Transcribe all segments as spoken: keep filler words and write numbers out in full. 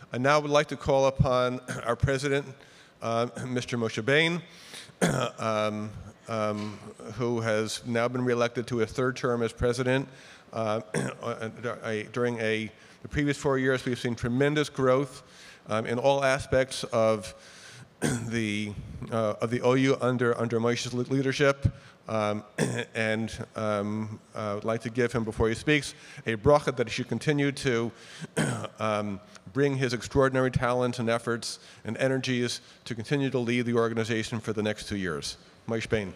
I now would like to call upon our president, uh, Mister Moshe Bain, um, um, who has now been reelected to a third term as president. Uh, during a, the previous four years, we've seen tremendous growth um, in all aspects of the uh, of the O U under under Moshe's leadership. Um, and um, I would like to give him, before he speaks, a bracha that he should continue to um, bring his extraordinary talents and efforts and energies to continue to lead the organization for the next two years. Moshe Bain.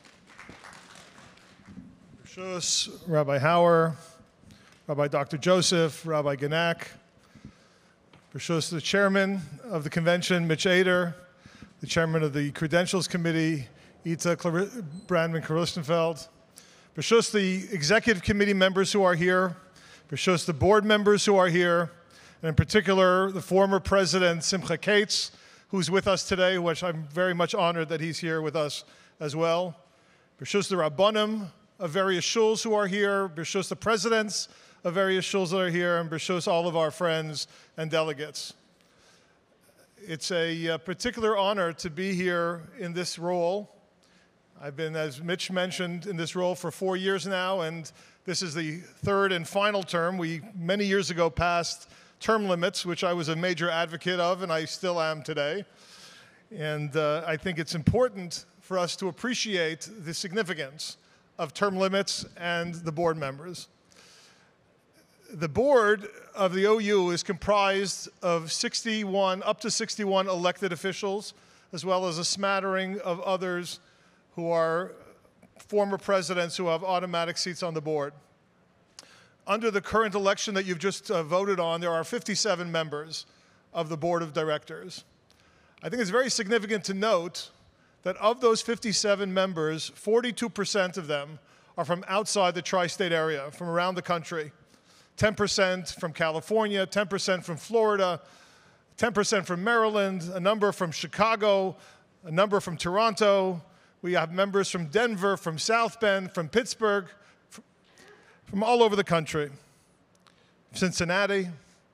Bershus, Rabbi Hauer, Rabbi Doctor Joseph, Rabbi Genack, Bershus, the chairman of the convention, Mitch Ader, the chairman of the Credentials Committee, Ita Brandman-Krustenfeld, Bershus, the executive committee members who are here, Bershus, the board members who are here, and in particular, the former president, Simcha Katz, who's with us today, which I'm very much honored that he's here with us as well. Bershus, the Rabbanim of various shuls who are here, Bershus, the presidents of various shuls that are here, and Bershus, all of our friends and delegates. It's a uh, particular honor to be here in this role. I've been, as Mitch mentioned, in this role for four years now, and this is the third and final term. We, many years ago, passed term limits, which I was a major advocate of, and I still am today. And uh, I think it's important for us to appreciate the significance of term limits and the board members. The board of the O U is comprised of sixty-one, up to sixty-one elected officials, as well as a smattering of others who are former presidents who have automatic seats on the board. Under the current election that you've just uh, voted on, there are fifty-seven members of the board of directors. I think it's very significant to note that of those fifty-seven members, forty-two percent of them are from outside the tri-state area, from around the country. ten percent from California, ten percent from Florida, ten percent from Maryland, a number from Chicago, a number from Toronto. We have members from Denver, from South Bend, from Pittsburgh, from all over the country, Cincinnati.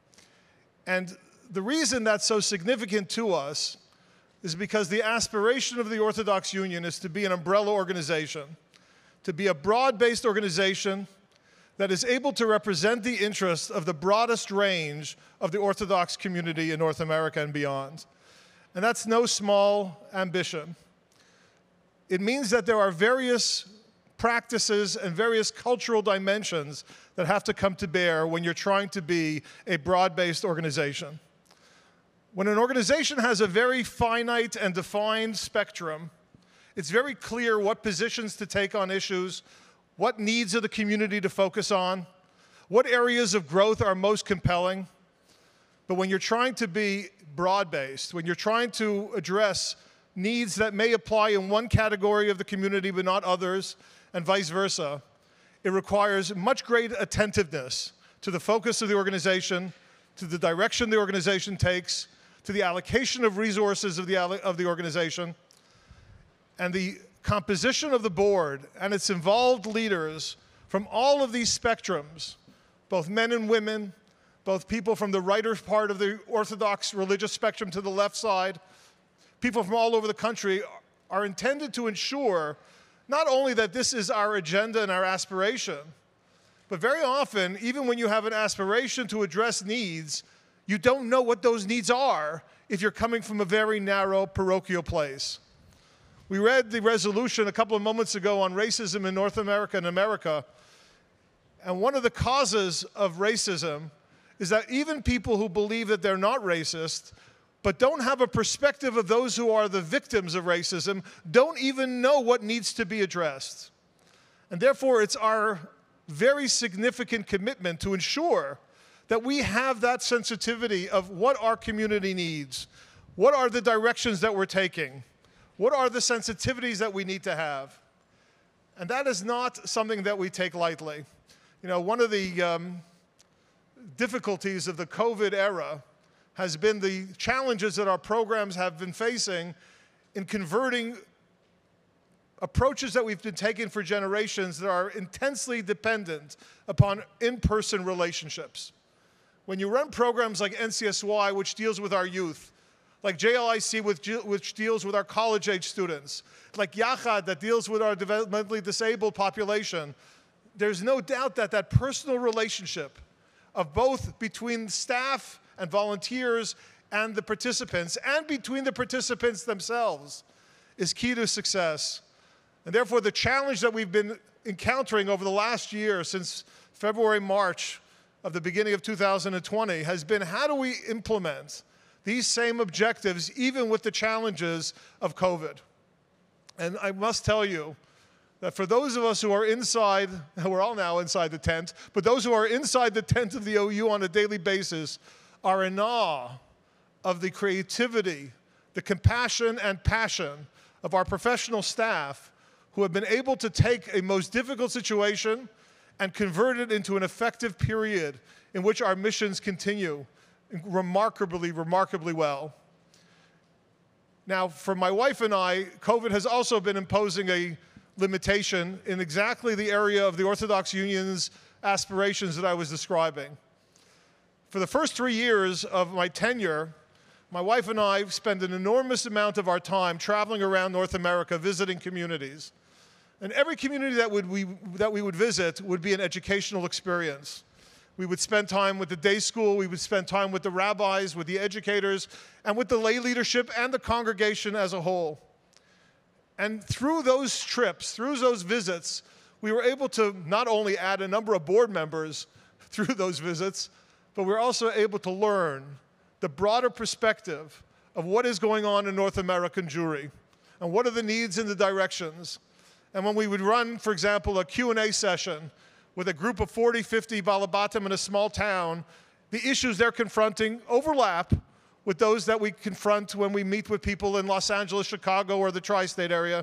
And the reason that's so significant to us is because the aspiration of the Orthodox Union is to be an umbrella organization, to be a broad-based organization that is able to represent the interests of the broadest range of the Orthodox community in North America and beyond. And that's no small ambition. It means that there are various practices and various cultural dimensions that have to come to bear when you're trying to be a broad-based organization. When an organization has a very finite and defined spectrum, it's very clear what positions to take on issues, what needs of the community to focus on, what areas of growth are most compelling. But when you're trying to be broad-based, when you're trying to address needs that may apply in one category of the community but not others, and vice versa, it requires much greater attentiveness to the focus of the organization, to the direction the organization takes, to the allocation of resources of the, of the organization, and the composition of the board and its involved leaders from all of these spectrums, both men and women, both people from the righter part of the Orthodox religious spectrum to the left side, people from all over the country, are intended to ensure not only that this is our agenda and our aspiration, but very often, even when you have an aspiration to address needs, you don't know what those needs are if you're coming from a very narrow parochial place. We read the resolution a couple of moments ago on racism in North America and America, and one of the causes of racism is that even people who believe that they're not racist but don't have a perspective of those who are the victims of racism, don't even know what needs to be addressed. And therefore, it's our very significant commitment to ensure that we have that sensitivity of what our community needs, what are the directions that we're taking, what are the sensitivities that we need to have. And that is not something that we take lightly. You know, one of the um, difficulties of the COVID era has been the challenges that our programs have been facing in converting approaches that we've been taking for generations that are intensely dependent upon in-person relationships. when you run programs like N C S Y, which deals with our youth, like J L I C, which deals with our college-age students, like Yachad, that deals with our developmentally disabled population, there's no doubt that that personal relationship of both between staff and volunteers and the participants, and between the participants themselves, is key to success. And therefore, the challenge that we've been encountering over the last year, since February, March of the beginning of two thousand twenty, has been how do we implement these same objectives even with the challenges of COVID? And I must tell you that for those of us who are inside, we're all now inside the tent, but those who are inside the tent of the O U on a daily basis are in awe of the creativity, the compassion and passion of our professional staff who have been able to take a most difficult situation and convert it into an effective period in which our missions continue remarkably, remarkably well. Now, for my wife and I, COVID has also been imposing a limitation in exactly the area of the Orthodox Union's aspirations that I was describing. For the first three years of my tenure, my wife and I spent an enormous amount of our time traveling around North America visiting communities. And every community that, would we, that we would visit would be an educational experience. We would spend time with the day school, we would spend time with the rabbis, with the educators, and with the lay leadership and the congregation as a whole. And through those trips, through those visits, we were able to not only add a number of board members through those visits, but we were also able to learn the broader perspective of what is going on in North American Jewry, and what are the needs and the directions. And when we would run, for example, a Q and A session with a group of forty, fifty Balabatim in a small town, the issues they're confronting overlap with those that we confront when we meet with people in Los Angeles, Chicago, or the tri-state area.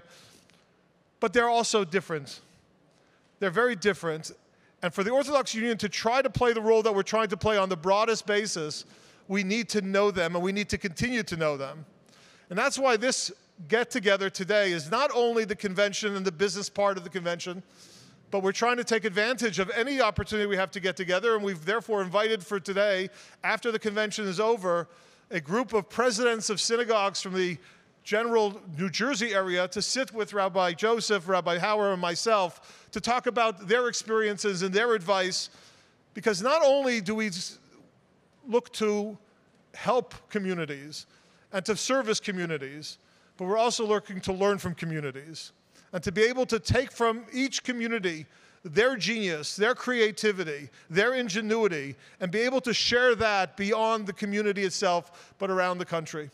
But they're also different. They're very different. And for the Orthodox Union to try to play the role that we're trying to play on the broadest basis, we need to know them, and we need to continue to know them. And that's why this get-together today is not only the convention and the business part of the convention, but we're trying to take advantage of any opportunity we have to get together, and we've therefore invited for today, after the convention is over, a group of presidents of synagogues from the general New Jersey area to sit with Rabbi Joseph, Rabbi Hauer, and myself to talk about their experiences and their advice, because not only do we look to help communities and to service communities, but we're also looking to learn from communities and to be able to take from each community their genius, their creativity, their ingenuity, and be able to share that beyond the community itself, but around the country.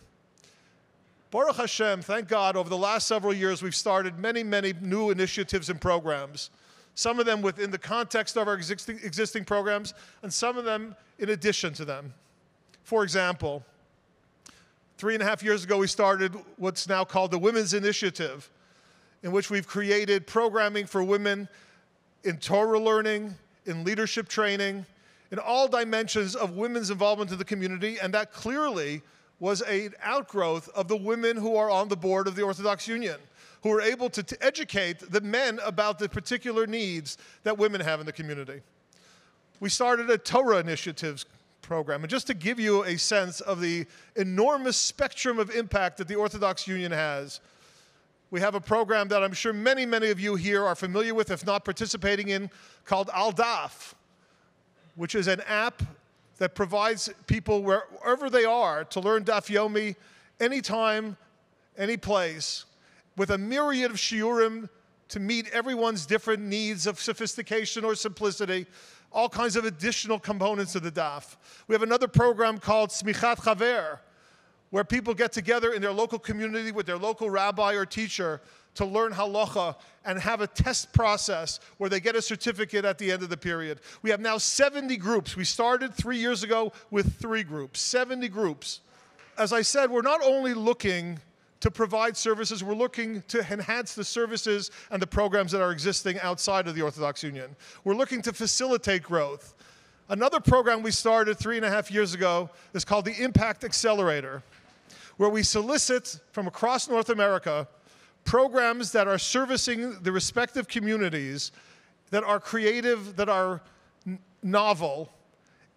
Baruch Hashem, thank God, over the last several years, we've started many, many new initiatives and programs, some of them within the context of our existing, existing programs, and some of them in addition to them. For example, three and a half years ago, we started what's now called the Women's Initiative, in which we've created programming for women in Torah learning, in leadership training, in all dimensions of women's involvement in the community, and that clearly was an outgrowth of the women who are on the board of the Orthodox Union, who are able to, to educate the men about the particular needs that women have in the community. We started a Torah initiatives program, and just to give you a sense of the enormous spectrum of impact that the Orthodox Union has, we have a program that I'm sure many, many of you here are familiar with, if not participating in, called Al Daf, which is an app that provides people wherever they are to learn Daf Yomi anytime, any place, with a myriad of shiurim to meet everyone's different needs of sophistication or simplicity, all kinds of additional components of the Daf. We have another program called Smichat Chaver, where people get together in their local community with their local rabbi or teacher to learn halacha and have a test process where they get a certificate at the end of the period. We have now seventy groups. We started three years ago with three groups, seventy groups. As I said, we're not only looking to provide services, we're looking to enhance the services and the programs that are existing outside of the Orthodox Union. We're looking to facilitate growth. Another program we started three and a half years ago is called the Impact Accelerator, where we solicit from across North America programs that are servicing the respective communities that are creative, that are novel,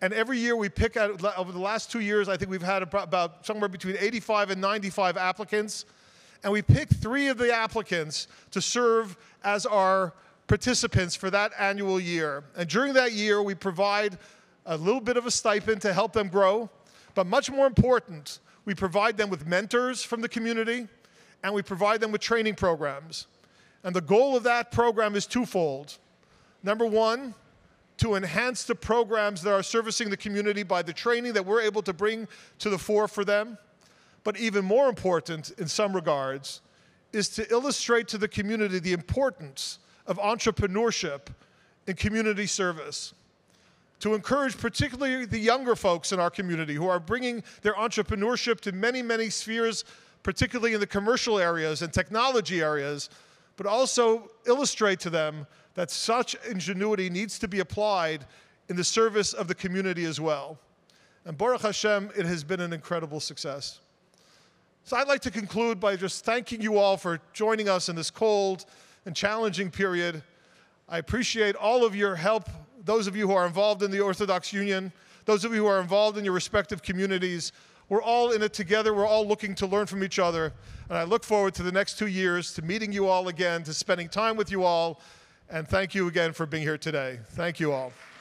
And every year we pick out, over the last two years, I think we've had about somewhere between eighty-five and ninety-five applicants. And we picked three of the applicants to serve as our participants for that annual year. And during that year, we provide a little bit of a stipend to help them grow. But much more important, we provide them with mentors from the community, and we provide them with training programs. And the goal of that program is twofold. Number one, to enhance the programs that are servicing the community by the training that we're able to bring to the fore for them. But even more important, in some regards, is to illustrate to the community the importance of entrepreneurship in community service. To encourage particularly the younger folks in our community who are bringing their entrepreneurship to many, many spheres, particularly in the commercial areas and technology areas, but also illustrate to them that such ingenuity needs to be applied in the service of the community as well. And Baruch Hashem, it has been an incredible success. So I'd like to conclude by just thanking you all for joining us in this cold and challenging period. I appreciate all of your help, those of you who are involved in the Orthodox Union, those of you who are involved in your respective communities. We're all in it together. We're all looking to learn from each other. And I look forward to the next two years, to meeting you all again, to spending time with you all. And thank you again for being here today. Thank you all.